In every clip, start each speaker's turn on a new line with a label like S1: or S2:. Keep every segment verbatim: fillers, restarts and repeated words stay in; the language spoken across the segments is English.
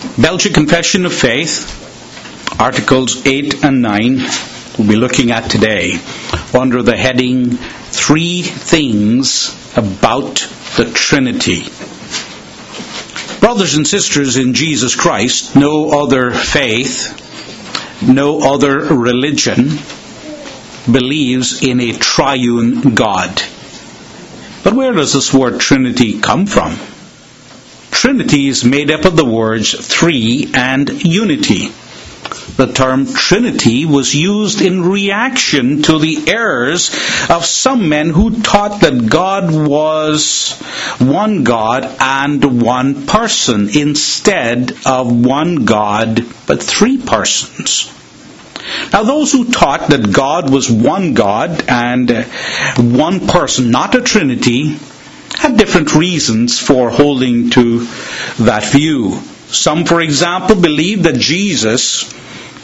S1: Belgian Confession of Faith, Articles eight and nine, we'll be looking at today under the heading, Three Things About the Trinity. Brothers and sisters in Jesus Christ, no other faith, no other religion believes in a triune God. But where does this word Trinity come from? Trinity is made up of the words three and unity. The term Trinity was used in reaction to the errors of some men who taught that God was one God and one person instead of one God but three persons. Now, those who taught that God was one God and one person, not a Trinity, had different reasons for holding to that view. Some, for example, believe that Jesus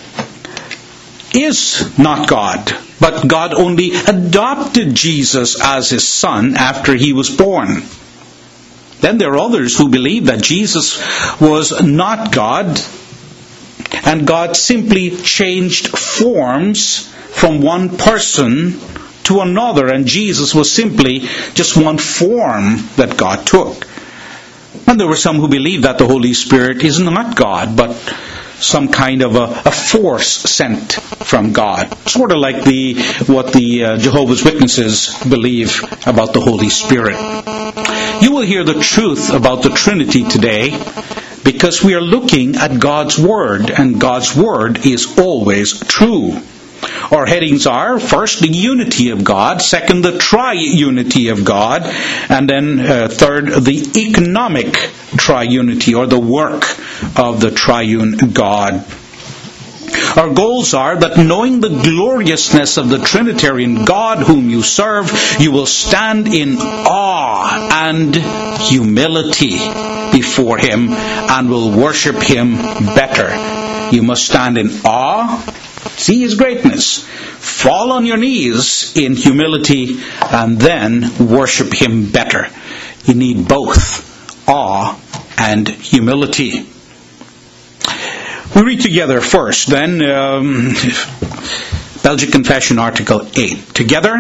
S1: is not God, but God only adopted Jesus as his son after he was born. Then there are others who believe that Jesus was not God, and God simply changed forms from one person to another, and Jesus was simply just one form that God took. And there were some who believed that the Holy Spirit is not God, but some kind of a, a force sent from God. Sort of like the what the uh, Jehovah's Witnesses believe about the Holy Spirit. You will hear the truth about the Trinity today, because we are looking at God's Word, and God's Word is always true. Our headings are, first, the unity of God, second, the triunity of God, and then uh, third, the economic triunity, or the work of the triune God. Our goals are that knowing the gloriousness of the Trinitarian God whom you serve, you will stand in awe and humility before Him and will worship Him better. You must stand in awe, see His greatness, fall on your knees in humility, and then worship Him better. You need both awe and humility. We read together first, then, um, Belgian Confession, Article eight. Together,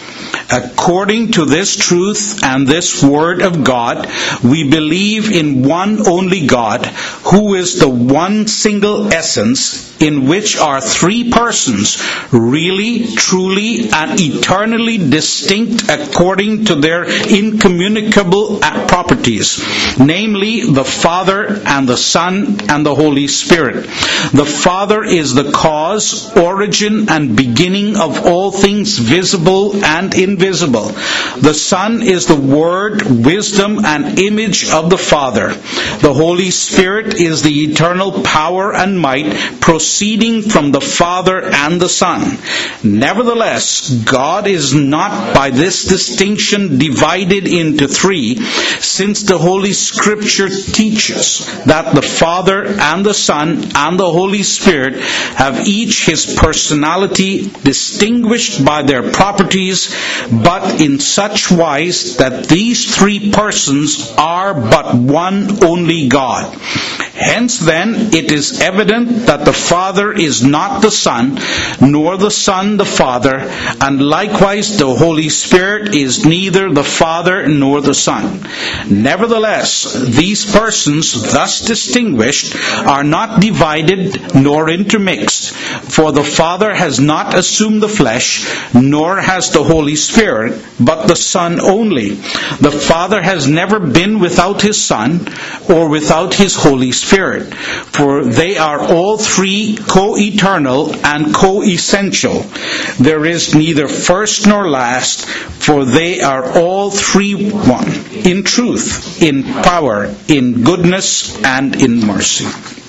S1: according to this truth and this Word of God, we believe in one only God, who is the one single essence, in which are three persons, really, truly, and eternally distinct according to their incommunicable properties, namely the Father and the Son and the Holy Spirit. The Father is the cause, origin, and beginning of all things visible and invisible. The Son is the Word, wisdom, and image of the Father. The Holy Spirit is the eternal power and might proceeding from the Father and the Son. Nevertheless, God is not by this distinction divided into three, since the Holy Scripture teaches that the Father and the Son and the Holy Spirit have each his personality distinguished by their properties, but in such wise that these three persons are but one only God. Hence then, it is evident that the Father is not the Son, nor the Son the Father, and likewise the Holy Spirit is neither the Father nor the Son. Nevertheless, these persons, thus distinguished, are not divided nor intermixed, for the Father has not assumed the flesh, nor has the Holy Spirit, but the Son only. The Father has never been without His Son, or without His Holy Spirit, for they are all three co-eternal and co-essential. There is neither first nor last, for they are all three one, in truth, in power, in goodness, and in mercy.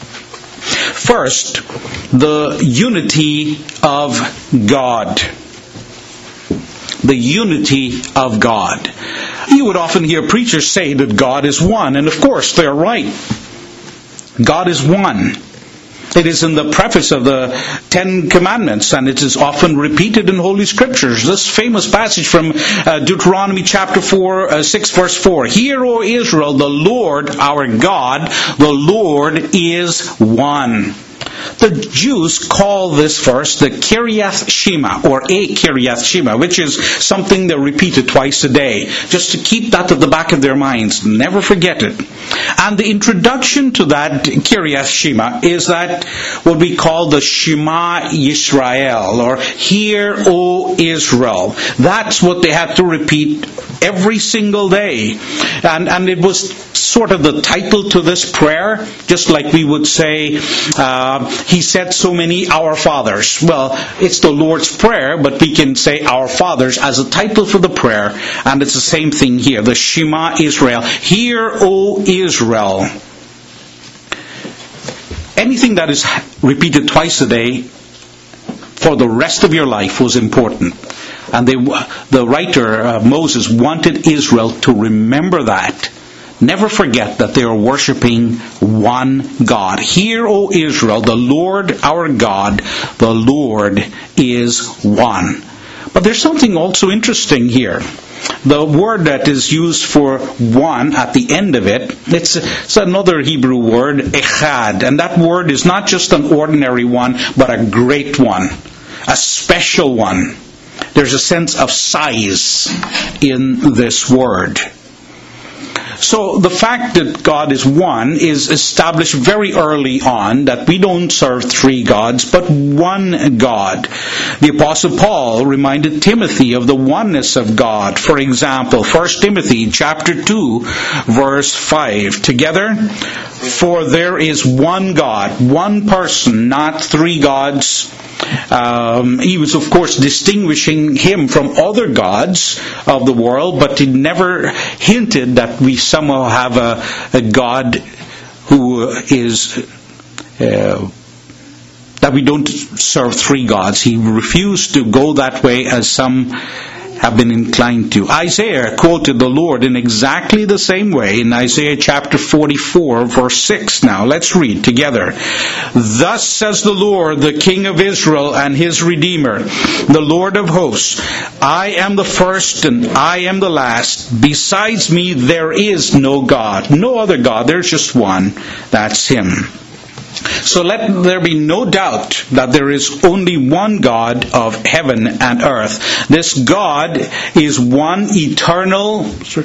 S1: First, the unity of God. The unity of God. You would often hear preachers say that God is one, and of course they're right. God is one. It is in the preface of the Ten Commandments, and it is often repeated in Holy Scriptures. This famous passage from uh, Deuteronomy chapter four, uh, six, verse four. Hear, O Israel, the Lord our God, the Lord is one. The Jews call this verse the Kiriath Shema, or a Kiriath Shema, which is something they repeated twice a day, just to keep that at the back of their minds. Never forget it. And the introduction to that Kiriath Shema is that what we call the Shema Yisrael, or Hear, O Israel. That's what they had to repeat every single day. And, and it was sort of the title to this prayer, just like we would say, uh, He said so many Our Fathers. Well, it's the Lord's Prayer, but we can say Our Fathers as a title for the prayer, and it's the same thing here, the Shema Israel. Hear, O Israel. Anything that is repeated twice a day for the rest of your life was important. And they, the writer, uh, Moses, wanted Israel to remember that. Never forget that they are worshiping one God. Hear, O Israel, the Lord our God, the Lord is one. But there's something also interesting here. The word that is used for one at the end of it, it's, it's another Hebrew word, echad. And that word is not just an ordinary one, but a great one, a special one. There's a sense of size in this word. So the fact that God is one is established very early on, that we don't serve three gods, but one God. The Apostle Paul reminded Timothy of the oneness of God. For example, First Timothy chapter two, verse five. Together, for there is one God, one person, not three gods. Um, he was, of course, distinguishing him from other gods of the world, but he never hinted that we somehow have a, a God who is, uh, that we don't serve three gods. He refused to go that way, as some have been inclined to. Isaiah quoted the Lord in exactly the same way in Isaiah chapter forty-four, verse six. Now, let's read together. Thus says the Lord, the King of Israel and his Redeemer, the Lord of hosts, I am the first and I am the last. Besides me there is no God. No other God. There's just one. That's Him. So let there be no doubt that there is only one God of heaven and earth. This God is one eternal,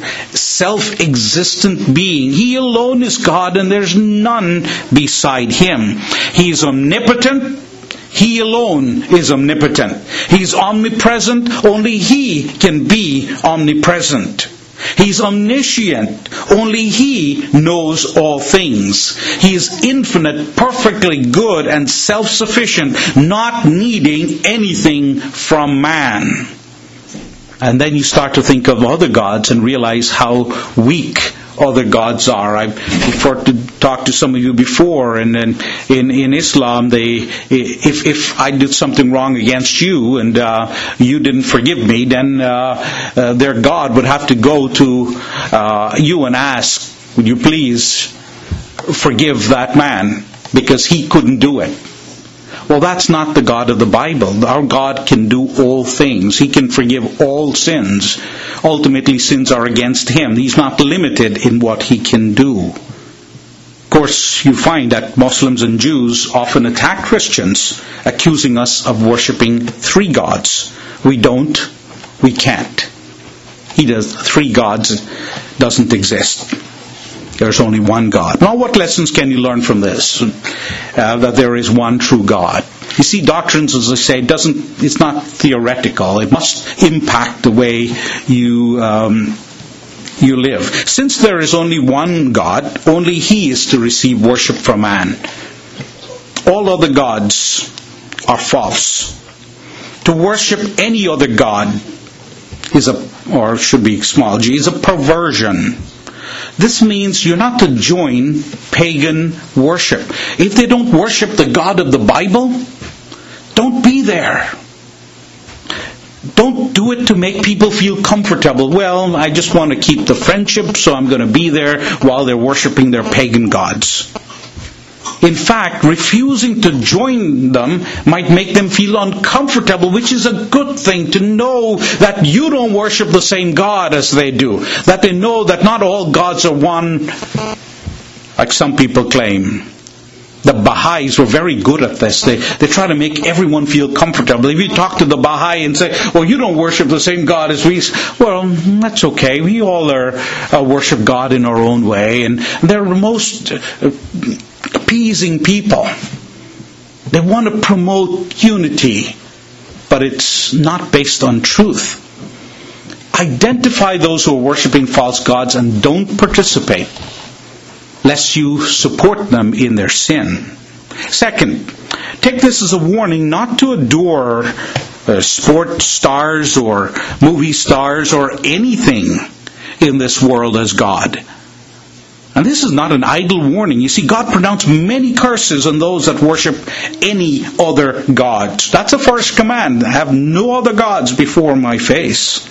S1: self-existent being. He alone is God, and there's none beside Him. He is omnipotent. He alone is omnipotent. He's omnipresent. Only He can be omnipresent. He's omniscient. Only He knows all things. He is infinite, perfectly good, and self-sufficient, not needing anything from man. And then you start to think of other gods and realize how weak other gods are. I've referred to talk to some of you before, and in in, in Islam, they if if I did something wrong against you and uh, you didn't forgive me, then uh, uh, their God would have to go to uh, you and ask, would you please forgive that man, because he couldn't do it. Well, that's not the God of the Bible. Our God can do all things. He can forgive all sins. Ultimately, sins are against Him. He's not limited in what He can do. Of course, you find that Muslims and Jews often attack Christians, accusing us of worshipping three gods. We don't. We can't. He does. Three gods doesn't exist. There's only one God. Now, what lessons can you learn from this? Uh, that there is one true God. You see, doctrines, as I say, doesn't. It's not theoretical. It must impact the way you um, you live. Since there is only one God, only He is to receive worship from man. All other gods are false. To worship any other God is a, or should be small g, is a perversion. This means you're not to join pagan worship. If they don't worship the God of the Bible, don't be there. Don't do it to make people feel comfortable. Well, I just want to keep the friendship, so I'm going to be there while they're worshiping their pagan gods. In fact, refusing to join them might make them feel uncomfortable, which is a good thing, to know that you don't worship the same God as they do. That they know that not all gods are one, like some people claim. The Baha'is were very good at this. They they try to make everyone feel comfortable. If you talk to the Baha'i and say, well, you don't worship the same God as we, well, that's okay. We all are uh, worship God in our own way. And they're the most uh, appeasing people. They want to promote unity, but it's not based on truth. Identify those who are worshiping false gods and don't participate, lest you support them in their sin. Second, take this as a warning not to adore uh, sport stars or movie stars or anything in this world as God. And this is not an idle warning. You see, God pronounced many curses on those that worship any other gods. That's the first command. Have no other gods before my face.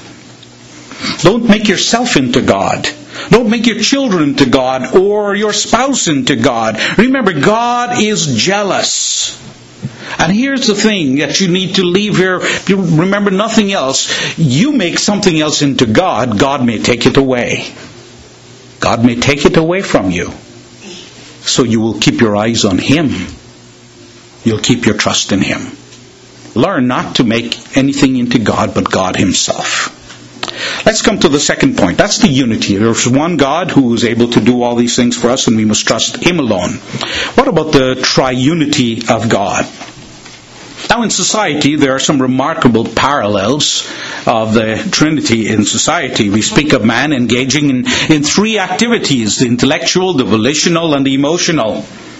S1: Don't make yourself into God. Don't make your children into God or your spouse into God. Remember, God is jealous. And here's the thing that you need to leave here. If you remember nothing else, you make something else into God, God may take it away. God may take it away from you. So you will keep your eyes on Him. You'll keep your trust in Him. Learn not to make anything into God but God Himself. Let's come to the second point. That's the unity. There's one God who is able to do all these things for us, and we must trust Him alone. What about the triunity of God? Now, in society, there are some remarkable parallels of the Trinity in society. We speak of man engaging in, in three activities: the intellectual, the volitional, and the emotional.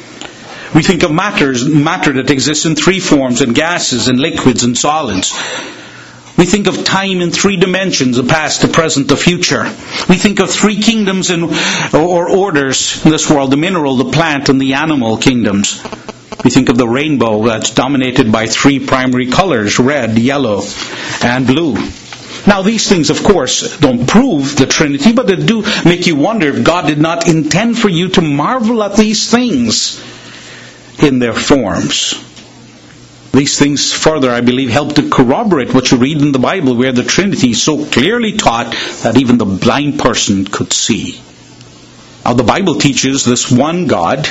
S1: We think of matters, matter that exists in three forms, and gases, and liquids, and solids. We think of time in three dimensions: the past, the present, the future. We think of three kingdoms in, or orders in this world: the mineral, the plant, and the animal kingdoms. We think of the rainbow that's dominated by three primary colors: red, yellow, and blue. Now, these things, of course, don't prove the Trinity, but they do make you wonder if God did not intend for you to marvel at these things in their forms. These things further, I believe, help to corroborate what you read in the Bible, where the Trinity is so clearly taught that even the blind person could see. Now, the Bible teaches this one God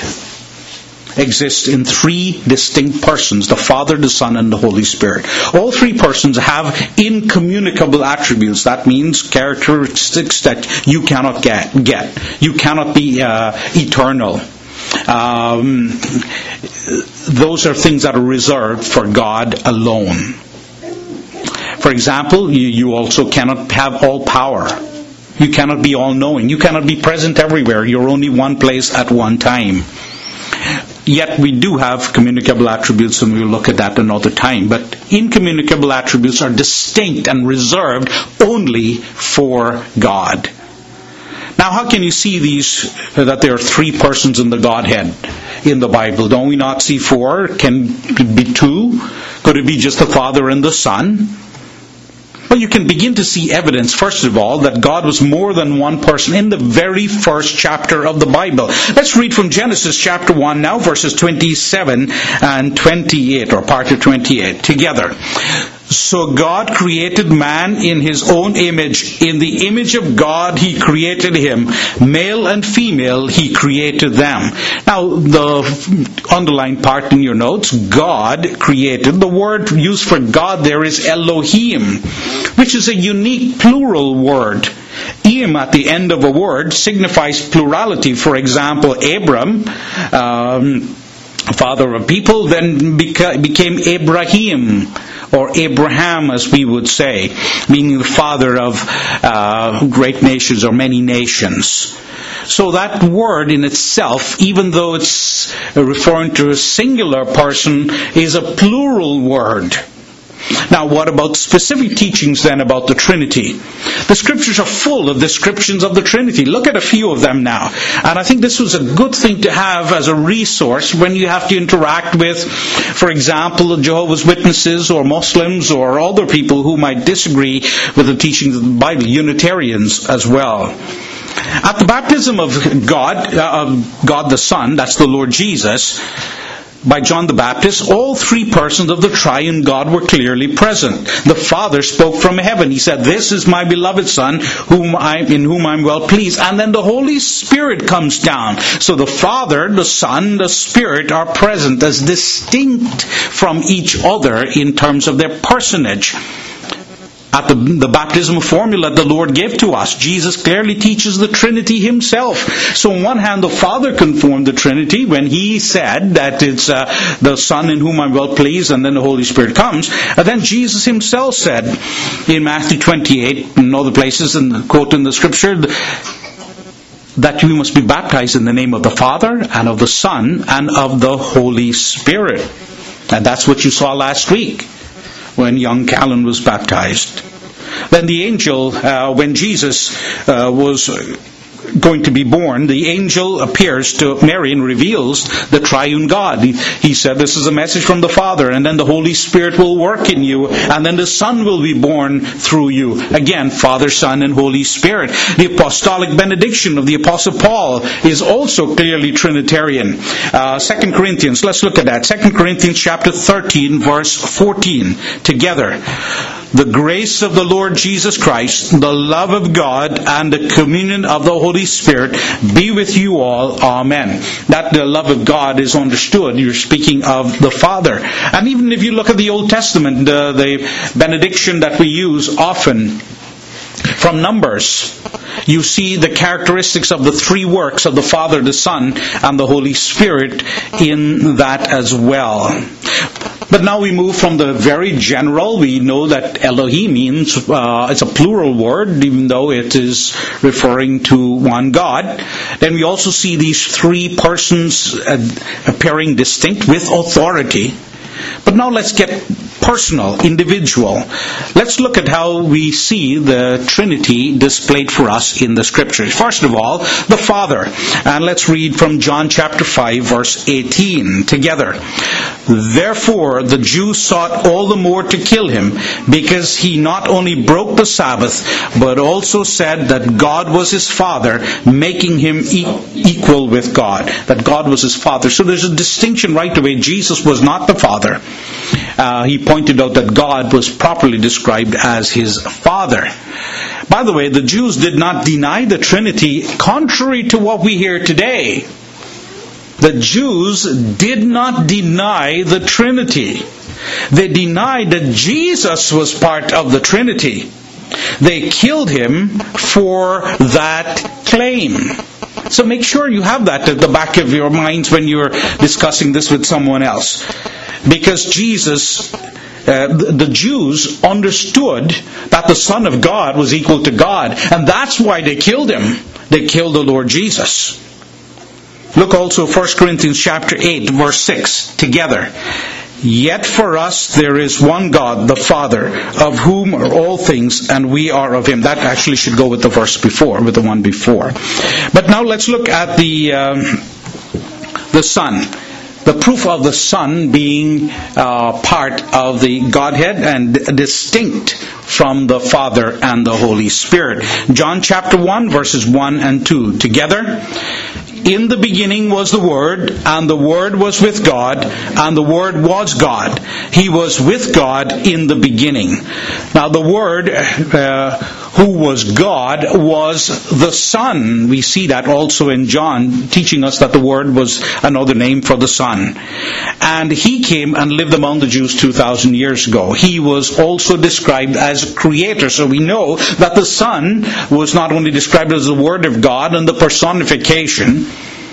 S1: exists in three distinct persons: the Father, the Son, and the Holy Spirit. All three persons have incommunicable attributes. That means characteristics that you cannot get. get. You cannot be uh, eternal. Um, those are things that are reserved for God alone. For example, you, you also cannot have all power. You cannot be all-knowing. You cannot be present everywhere. You're only one place at one time. Yet we do have communicable attributes, and we'll look at that another time. But incommunicable attributes are distinct and reserved only for God. Now, how can you see these, that there are three persons in the Godhead in the Bible? Don't we not see four? Can it be two? Could it be just the Father and the Son? Well, you can begin to see evidence, first of all, that God was more than one person in the very first chapter of the Bible. Let's read from Genesis chapter one now, verses twenty-seven and twenty-eight, or part of twenty-eight, together. So God created man in His own image. In the image of God He created him. Male and female He created them. Now, the underlined part in your notes, God created. The word used for God there is Elohim, which is a unique plural word. Im at the end of a word signifies plurality. For example, Abram, um, father of people, then beca- became Abraham, or Abraham, as we would say, meaning the father of uh, great nations or many nations. So that word in itself, even though it's referring to a singular person, is a plural word. Now, what about specific teachings then about the Trinity? The Scriptures are full of descriptions of the Trinity. Look at a few of them now. And I think this was a good thing to have as a resource when you have to interact with, for example, Jehovah's Witnesses or Muslims or other people who might disagree with the teachings of the Bible, Unitarians as well. At the baptism of God, uh, of God the Son, that's the Lord Jesus, by John the Baptist, all three persons of the triune God were clearly present. The Father spoke from heaven. He said, "This is my beloved Son, whom I, in whom I'm well pleased." And then the Holy Spirit comes down. So the Father, the Son, the Spirit are present as distinct from each other in terms of their personage. At the, the baptismal formula that the Lord gave to us, Jesus clearly teaches the Trinity himself. So on one hand, the Father confirmed the Trinity when he said that it's uh, the Son in whom I'm well pleased, and then the Holy Spirit comes. And then Jesus himself said in Matthew twenty-eight and other places, and quote in the Scripture, that we must be baptized in the name of the Father and of the Son and of the Holy Spirit. And that's what you saw last week when young Callan was baptized. Then the angel, uh, when Jesus uh, was going to be born, the angel appears to Mary and reveals the triune God. He, he said, "This is a message from the Father, and then the Holy Spirit will work in you, and then the Son will be born through you." Again, Father, Son, and Holy Spirit. The apostolic benediction of the Apostle Paul is also clearly Trinitarian. Uh, Second Corinthians, let's look at that. Second Corinthians chapter thirteen, verse fourteen. Together. "The grace of the Lord Jesus Christ, the love of God, and the communion of the Holy Spirit be with you all. Amen." That the love of God is understood. You're speaking of the Father. And even if you look at the Old Testament, uh, the benediction that we use often from Numbers, you see the characteristics of the three works of the Father, the Son, and the Holy Spirit in that as well. But now we move from the very general. We know that Elohim means, uh, it's a plural word, even though it is referring to one God. Then we also see these three persons uh, appearing distinct with authority. But now let's get personal, individual. Let's look at how we see the Trinity displayed for us in the Scriptures. First of all, the Father. And let's read from John chapter five, verse eighteen together. "Therefore the Jews sought all the more to kill him, because he not only broke the Sabbath, but also said that God was his Father, making him e- equal with God." That God was his Father. So there's a distinction right away. Jesus was not the Father. Uh, he pointed out that God was properly described as his Father. By the way, the Jews did not deny the Trinity, contrary to what we hear today. The Jews did not deny the Trinity. They denied that Jesus was part of the Trinity. They killed him for that claim. So make sure you have that at the back of your minds when you're discussing this with someone else. Because Jesus, uh, the Jews understood that the Son of God was equal to God. And that's why they killed him. They killed the Lord Jesus. Look also First Corinthians chapter eight, verse six, together. "Yet for us there is one God, the Father, of whom are all things, and we are of him." That actually should go with the verse before, with the one before. But now let's look at the um, the Son. The proof of the Son being uh, part of the Godhead and distinct from the Father and the Holy Spirit. John chapter one, verses one and two. Together. "In the beginning was the Word, and the Word was with God, and the Word was God. He was with God in the beginning." Now the Word, uh, who was God, was the Son. We see that also in John, teaching us that the Word was another name for the Son. And he came and lived among the Jews two thousand years ago. He was also described as a creator. So we know that the Son was not only described as the Word of God and the personification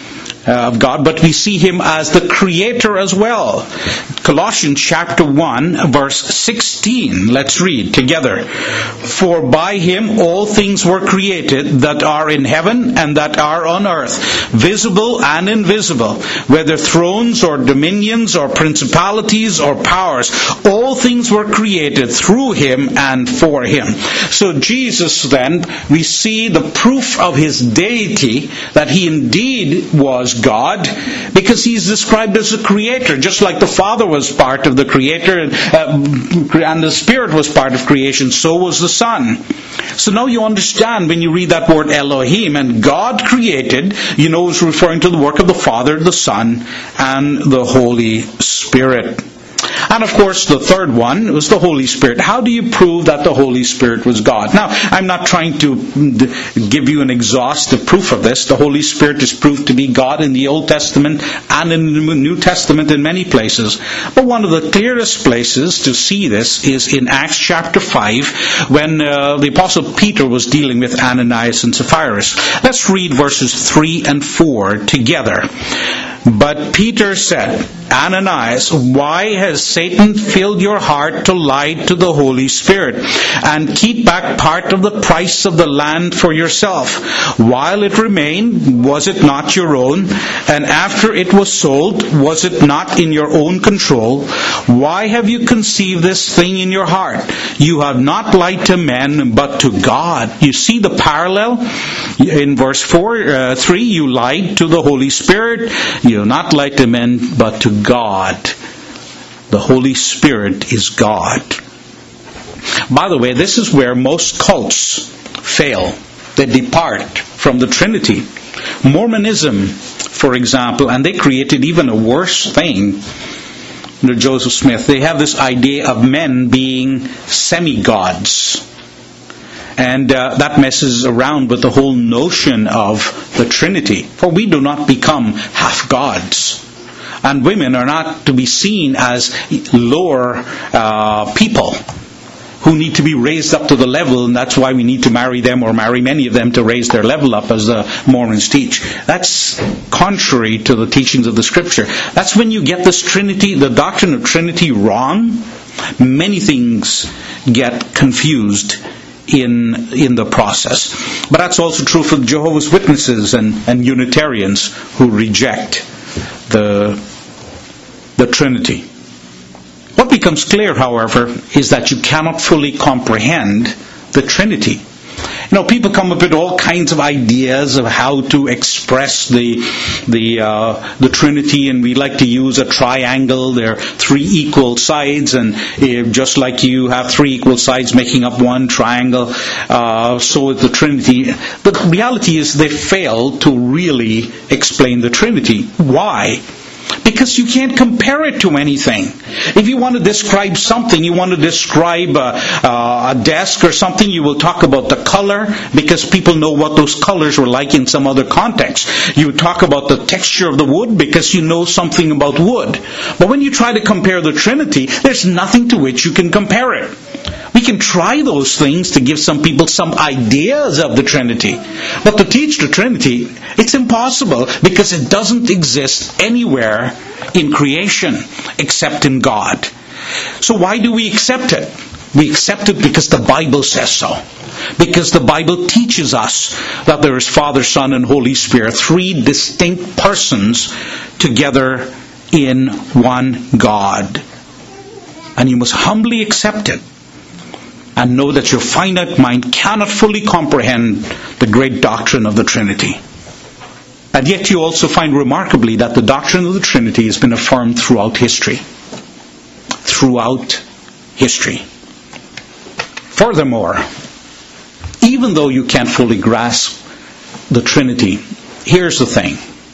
S1: of God, but we see him as the creator as well. Colossians chapter one, verse sixteen. Let's read together. "For by him all things were created that are in heaven and that are on earth, visible and invisible, whether thrones or dominions or principalities or powers. All things were created through him and for him." So Jesus then, we see the proof of his deity, that he indeed was as God because He is described as a creator. Just like the Father was part of the creator and, uh, and the Spirit was part of creation, so was the Son. So now you understand when you read that word Elohim, and God created, you know it's referring to the work of the Father, the Son, and the Holy Spirit. And of course, the third one was the Holy Spirit. How do you prove that the Holy Spirit was God? Now, I'm not trying to give you an exhaustive proof of this. The Holy Spirit is proved to be God in the Old Testament and in the New Testament in many places. But one of the clearest places to see this is in Acts chapter five, when uh, the Apostle Peter was dealing with Ananias and Sapphira. Let's read verses three and four together. But Peter said, Ananias, why has Satan filled your heart to lie to the Holy Spirit and keep back part of the price of the land for yourself? While it remained, was it not your own? And after it was sold, was it not in your own control? Why have you conceived this thing in your heart? You have not lied to men, but to God. You see the parallel? In verse four, uh, three, you lied to the Holy Spirit. You have not lied to men, but to God. The Holy Spirit is God. By the way, this is where most cults fail. They depart from the Trinity. Mormonism, for example, and they created even a worse thing under Joseph Smith. They have this idea of men being semi-gods. And uh, that messes around with the whole notion of the Trinity. For we do not become half-gods. And women are not to be seen as lower uh, people who need to be raised up to the level, and that's why we need to marry them or marry many of them to raise their level up, as the Mormons teach. That's contrary to the teachings of the Scripture. That's when you get this Trinity, the doctrine of Trinity wrong. Many things get confused in in the process. But that's also true for Jehovah's Witnesses and, and Unitarians who reject the the Trinity. What becomes clear, however, is that you cannot fully comprehend the Trinity. You know, people come up with all kinds of ideas of how to express the the uh, the Trinity, and we like to use a triangle. There are three equal sides, and uh, just like you have three equal sides making up one triangle, uh, so is the Trinity. The reality is they fail to really explain the Trinity. Why? Because you can't compare it to anything. If you want to describe something, you want to describe a, a desk or something, you will talk about the color because people know what those colors were like in some other context. You talk about the texture of the wood because you know something about wood. But when you try to compare the Trinity, there's nothing to which you can compare it. We can try those things to give some people some ideas of the Trinity. But to teach the Trinity, it's impossible because it doesn't exist anywhere in creation except in God. So why do we accept it? We accept it because the Bible says so. Because the Bible teaches us that there is Father, Son, and Holy Spirit, three distinct persons together in one God. And you must humbly accept it. And know that your finite mind cannot fully comprehend the great doctrine of the Trinity. And yet you also find remarkably that the doctrine of the Trinity has been affirmed throughout history. Throughout history. Furthermore, even though you can't fully grasp the Trinity, here's the thing.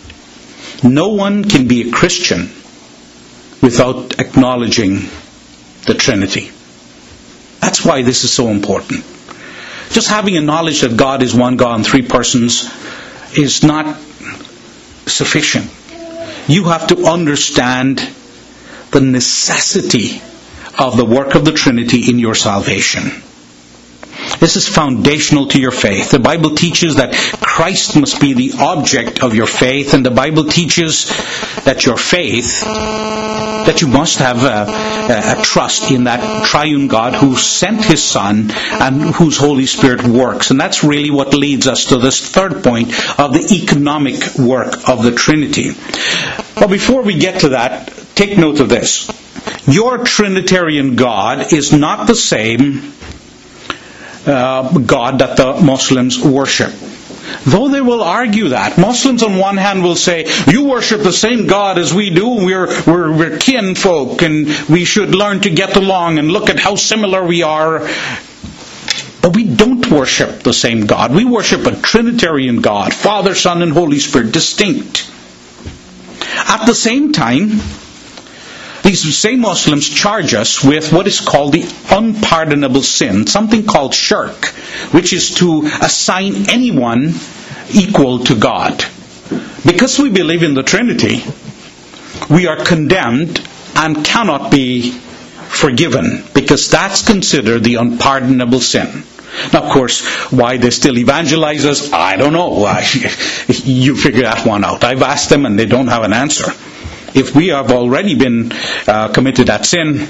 S1: No one can be a Christian without acknowledging the Trinity. That's why this is so important. Just having a knowledge that God is one God in three persons is not sufficient. You have to understand the necessity of the work of the Trinity in your salvation. This is foundational to your faith. The Bible teaches that Christ must be the object of your faith, and the Bible teaches that your faith, that you must have a, a, a trust in that triune God who sent His Son and whose Holy Spirit works. And that's really what leads us to this third point of the economic work of the Trinity. But before we get to that, take note of this. Your Trinitarian God is not the same Uh, God that the Muslims worship. Though they will argue that. Muslims on one hand will say, you worship the same God as we do, we're, we're, we're kinfolk, and we should learn to get along, and look at how similar we are. But we don't worship the same God. We worship a Trinitarian God, Father, Son, and Holy Spirit, distinct. At the same time, these same Muslims charge us with what is called the unpardonable sin, something called shirk, which is to assign anyone equal to God. Because we believe in the Trinity, we are condemned and cannot be forgiven, because that's considered the unpardonable sin. Now, of course, why they still evangelize us, I don't know. You figure that one out. I've asked them and they don't have an answer. If we have already been uh, committed that sin,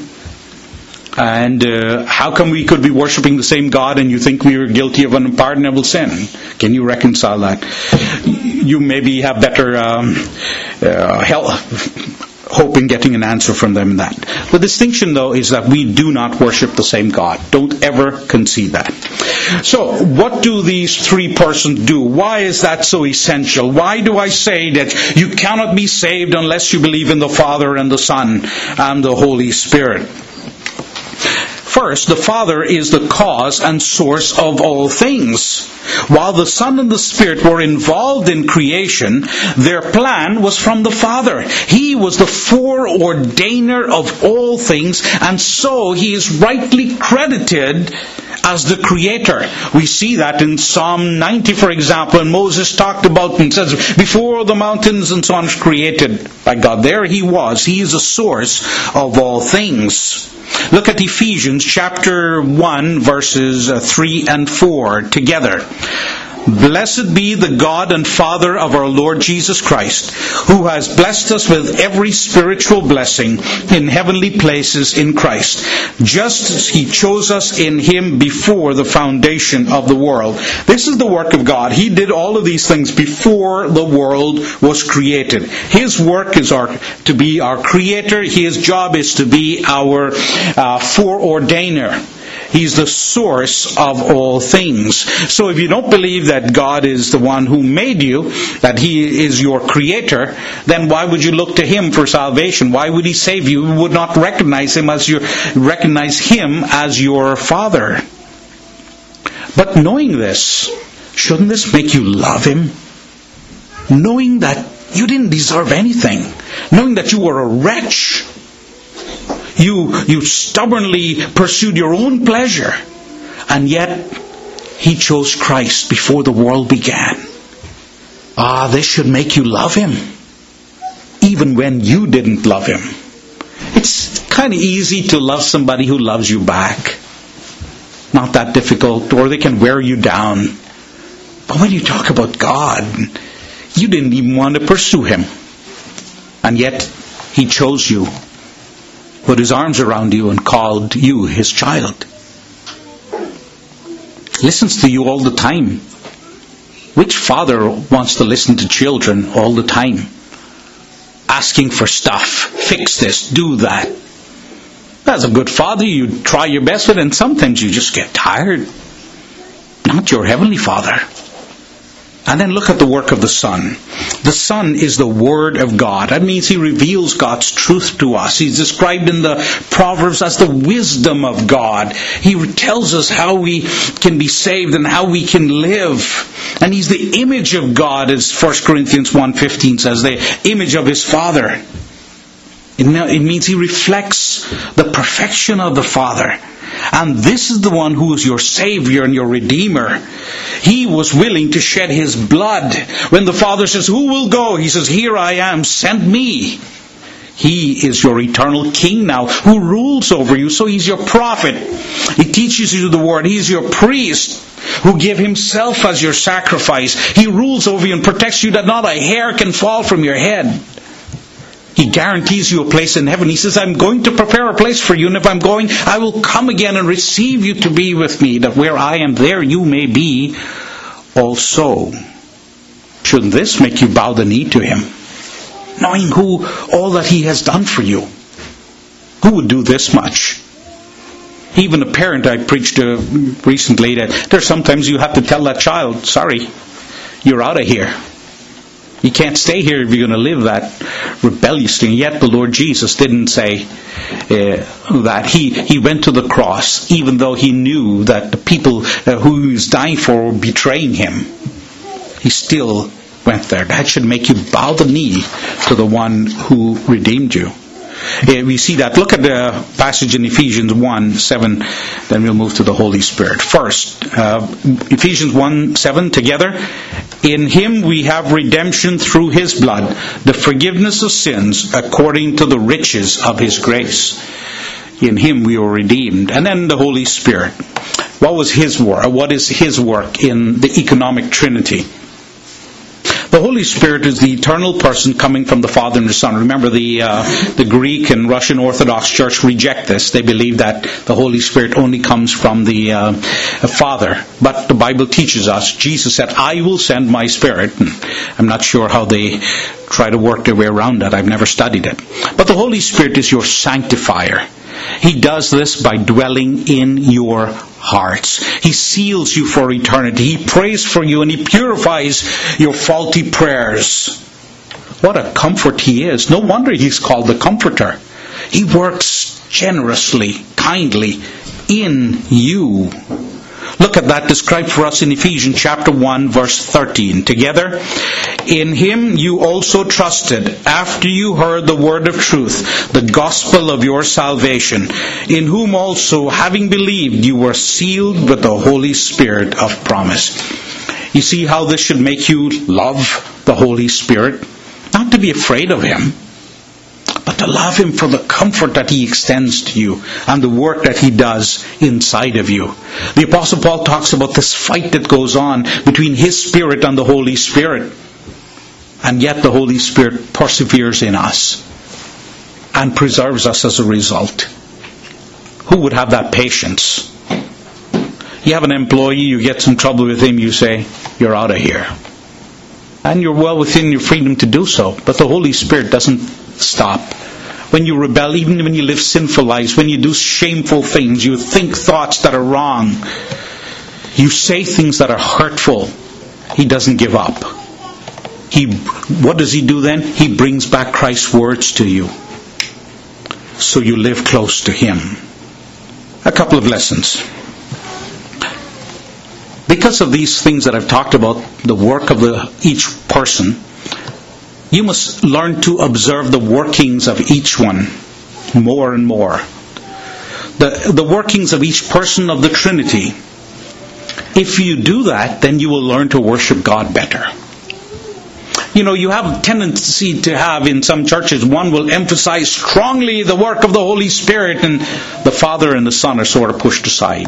S1: and uh, how come we could be worshiping the same God and you think we are guilty of an unpardonable sin? Can you reconcile that? You maybe have better um, uh, help, hope in getting an answer from them in that. The distinction, though, is that we do not worship the same God. Don't ever concede that. So, what do these three persons do? Why is that so essential? Why do I say that you cannot be saved unless you believe in the Father and the Son and the Holy Spirit? First, the Father is the cause and source of all things. While the Son and the Spirit were involved in creation, their plan was from the Father. He was the foreordainer of all things, and so He is rightly credited as the Creator. We see that in Psalm ninety, for example, and Moses talked about and says, before the mountains and so on was created by God, there He was. He is the source of all things. Look at Ephesians chapter one, verses three and four together. Blessed be the God and Father of our Lord Jesus Christ, who has blessed us with every spiritual blessing in heavenly places in Christ, just as He chose us in Him before the foundation of the world. This is the work of God. He did all of these things before the world was created. His work is our to be our Creator. His job is to be our uh, foreordainer. He's the source of all things. So if you don't believe that God is the one who made you, that He is your Creator, then why would you look to Him for salvation? Why would He save you? You would not recognize Him as your recognize Him as your Father. But knowing this, shouldn't this make you love Him? Knowing that you didn't deserve anything, knowing that you were a wretch. You, you stubbornly pursued your own pleasure, and yet He chose Christ before the world began. Ah, this should make you love Him, even when you didn't love Him. It's kind of easy to love somebody who loves you back. Not that difficult, or they can wear you down. But when you talk about God, you didn't even want to pursue Him, and yet He chose you, put His arms around you, and called you His child. Listens to you all the time. Which father wants to listen to children all the time? Asking for stuff. Fix this, do that. As a good father, you try your best with it, and sometimes you just get tired. Not your heavenly Father. And then look at the work of the Son. The Son is the Word of God. That means He reveals God's truth to us. He's described in the Proverbs as the wisdom of God. He tells us how we can be saved and how we can live. And He's the image of God, as First Corinthians one fifteen says, the image of His Father. It means He reflects the perfection of the Father. And this is the one who is your Savior and your Redeemer. He was willing to shed His blood. When the Father says, who will go? He says, here I am, send me. He is your eternal King now, who rules over you. So He's your prophet. He teaches you the Word. He's your priest, who gave Himself as your sacrifice. He rules over you and protects you that not a hair can fall from your head. He guarantees you a place in heaven. He says, I'm going to prepare a place for you, and if I'm going, I will come again and receive you to be with me, that where I am, there you may be also. Shouldn't this make you bow the knee to Him? Knowing who, all that He has done for you. Who would do this much? Even a parent I preached to recently, that there's sometimes you have to tell that child, sorry, you're out of here. You can't stay here if you're going to live that rebelliously. And yet the Lord Jesus didn't say uh, that. He, he went to the cross, even though he knew that the people uh, who he was dying for were betraying him. He still went there. That should make you bow the knee to the one who redeemed you. Uh, we see that. Look at the passage in Ephesians one seven. Then we'll move to the Holy Spirit. First, uh, Ephesians one seven together. In him we have redemption through his blood, the forgiveness of sins according to the riches of his grace. In him we were redeemed. And then the Holy Spirit. What was his work? What is his work in the economic Trinity? The Holy Spirit is the eternal person coming from the Father and the Son. Remember, the uh, the Greek and Russian Orthodox Church reject this. They believe that the Holy Spirit only comes from the uh, Father. But the Bible teaches us, Jesus said, I will send my Spirit. And I'm not sure how they try to work their way around that. I've never studied it. But the Holy Spirit is your sanctifier. He does this by dwelling in your hearts. He seals you for eternity. He prays for you and he purifies your faulty prayers. What a comfort he is. No wonder he's called the Comforter. He works generously, kindly in you. Look at that described for us in Ephesians chapter one verse thirteen. Together, in him you also trusted, after you heard the word of truth, the gospel of your salvation, in whom also, having believed, you were sealed with the Holy Spirit of promise. You see how this should make you love the Holy Spirit? Not to be afraid of him, but to love him for the comfort that he extends to you and the work that he does inside of you. The Apostle Paul talks about this fight that goes on between his Spirit and the Holy Spirit. And yet the Holy Spirit perseveres in us and preserves us as a result. Who would have that patience? You have an employee, you get some trouble with him, you say, you're out of here. And you're well within your freedom to do so. But the Holy Spirit doesn't stop. When you rebel, even when you live sinful lives, when you do shameful things, you think thoughts that are wrong, you say things that are hurtful, he doesn't give up. He, what does he do then? He brings back Christ's words to you. So you live close to him. A couple of lessons. Because of these things that I've talked about, the work of the, each person, you must learn to observe the workings of each one more and more. The, the workings of each person of the Trinity. If you do that, then you will learn to worship God better. You know, you have a tendency to have in some churches, one will emphasize strongly the work of the Holy Spirit, and the Father and the Son are sort of pushed aside.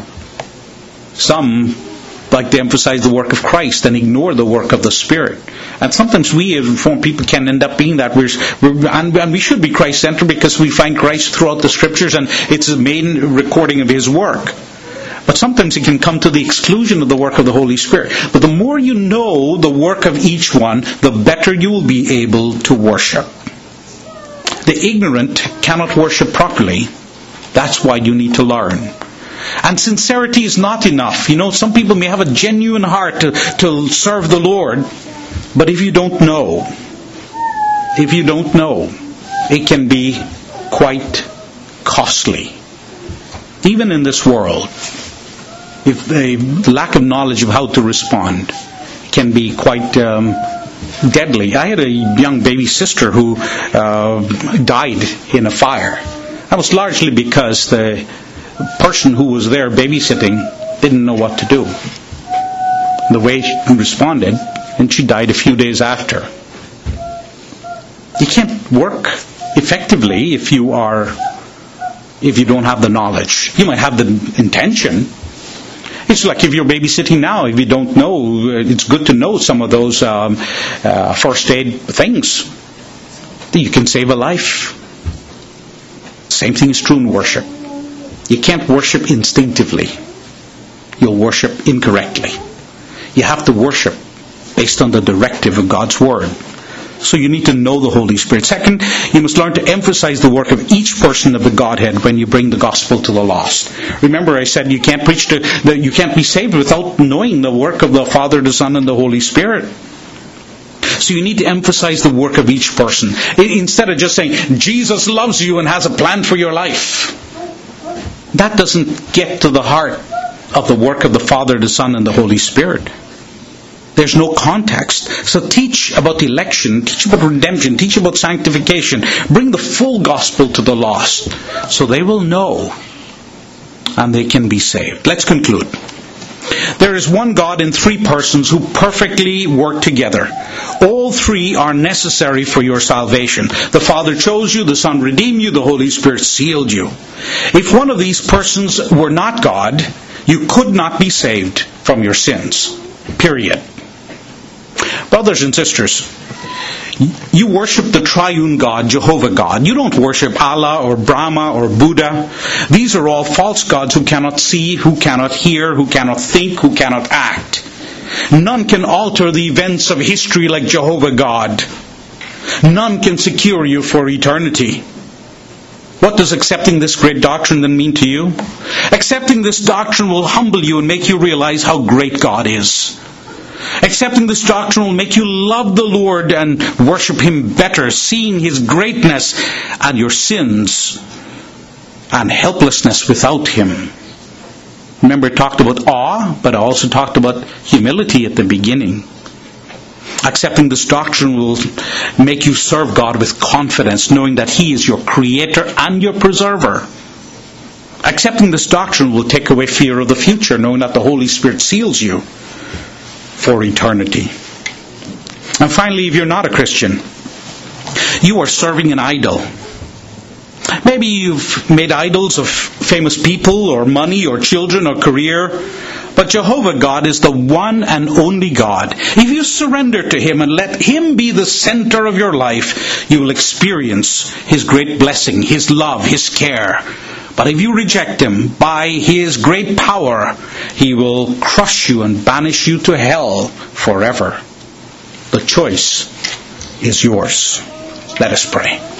S1: Some like to emphasize the work of Christ and ignore the work of the Spirit. And sometimes we as Reformed people can end up being that. We're, we're, and, and we should be Christ-centered because we find Christ throughout the Scriptures and it's the main recording of his work. But sometimes it can come to the exclusion of the work of the Holy Spirit. But the more you know the work of each one, the better you will be able to worship. The ignorant cannot worship properly. That's why you need to learn. And sincerity is not enough. You know, some people may have a genuine heart to, to serve the Lord. But if you don't know, if you don't know, it can be quite costly. Even in this world, if a lack of knowledge of how to respond can be quite um, deadly. I had a young baby sister who uh, died in a fire. That was largely because the person who was there babysitting didn't know what to do. The way she responded, and she died a few days after. You can't work effectively if you are, if you don't have the knowledge. You might have the intention. It's like if you're babysitting now, if you don't know, it's good to know some of those um, uh, first aid things. You can save a life. Same thing is true in worship. You can't worship instinctively. You'll worship incorrectly. You have to worship based on the directive of God's Word. So you need to know the Holy Spirit. Second, you must learn to emphasize the work of each person of the Godhead when you bring the gospel to the lost. Remember, I said you can't preach to, that you can't be saved without knowing the work of the Father, the Son, and the Holy Spirit. So you need to emphasize the work of each person. Instead of just saying, Jesus loves you and has a plan for your life. That doesn't get to the heart of the work of the Father, the Son, and the Holy Spirit. There's no context. So teach about election, teach about redemption, teach about sanctification. Bring the full gospel to the lost so they will know and they can be saved. Let's conclude. There is one God in three persons who perfectly work together. All three are necessary for your salvation. The Father chose you, the Son redeemed you, the Holy Spirit sealed you. If one of these persons were not God, you could not be saved from your sins. Period. Brothers and sisters, you worship the triune God, Jehovah God. You don't worship Allah or Brahma or Buddha. These are all false gods who cannot see, who cannot hear, who cannot think, who cannot act. None can alter the events of history like Jehovah God. None can secure you for eternity. What does accepting this great doctrine then mean to you? Accepting this doctrine will humble you and make you realize how great God is. Accepting this doctrine will make you love the Lord and worship Him better, seeing His greatness and your sins and helplessness without Him. Remember, it talked about awe, but I also talked about humility at the beginning. Accepting this doctrine will make you serve God with confidence, knowing that He is your creator and your preserver. Accepting this doctrine will take away fear of the future, knowing that the Holy Spirit seals you for eternity. And finally, if you're not a Christian, you are serving an idol. Maybe you've made idols of famous people or money or children or career, but Jehovah God is the one and only God. If you surrender to Him and let Him be the center of your life, you will experience His great blessing, His love, His care. But if you reject Him, by His great power, He will crush you and banish you to hell forever. The choice is yours. Let us pray.